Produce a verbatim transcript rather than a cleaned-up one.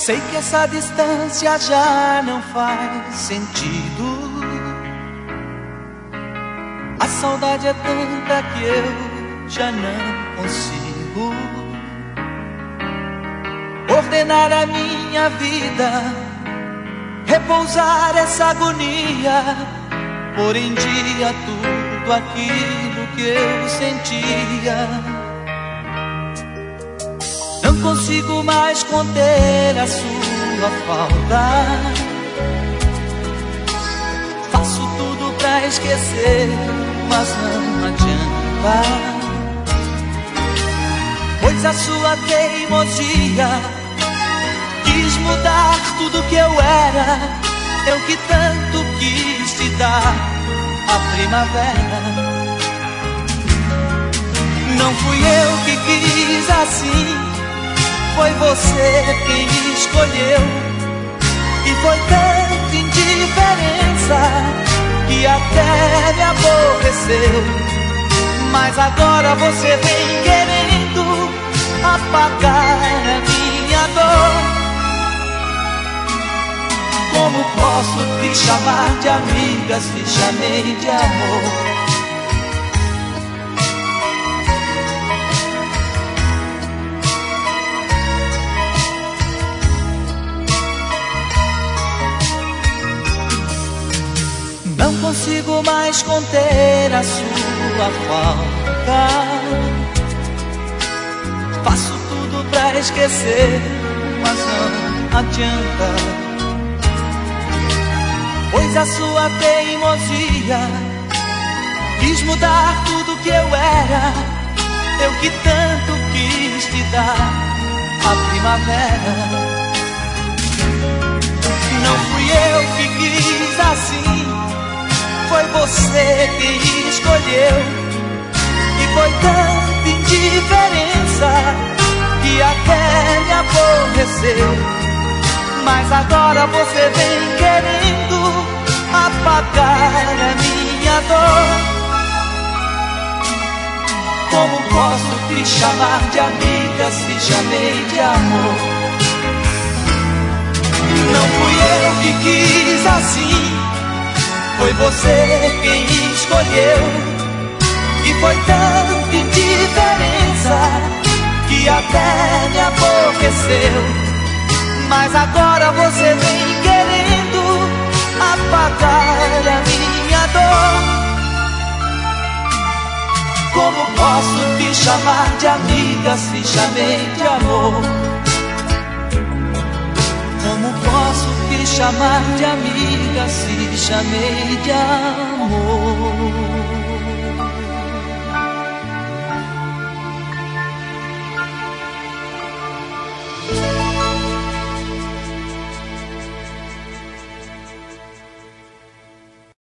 Sei que essa distância já não faz sentido. A saudade é tanta que eu já não consigo ordenar a minha vida, repousar essa agonia, pôr em dia tudo aquilo que eu sentia. Não consigo mais conter a sua falta. Faço tudo pra esquecer, mas não adianta, pois a sua teimosia quis mudar tudo que eu era. Eu que tanto quis te dar a primavera. Não fui eu que quis assim, foi você quem escolheu. E foi tanta indiferença que até me aborreceu. Mas agora você vem querendo apagar a minha dor. Como posso te chamar de amiga se chamei de amor? Não consigo mais conter a sua falta. Faço tudo pra esquecer, mas não adianta, pois a sua teimosia quis mudar tudo que eu era. Eu que tanto quis te dar a primavera. Não fui eu que quis assim, foi você quem escolheu. E foi tanta indiferença que até me aborreceu. Mas agora você vem querendo apagar a minha dor. Como posso te chamar de amiga se chamei de amor? Não fui eu que quis assim, foi você quem escolheu. E foi tanta indiferença que até me aborreceu. Mas agora você vem querendo apagar a minha dor. Como posso te chamar de amiga se chamei de amor? Como posso te chamar de amiga se chamei de amor?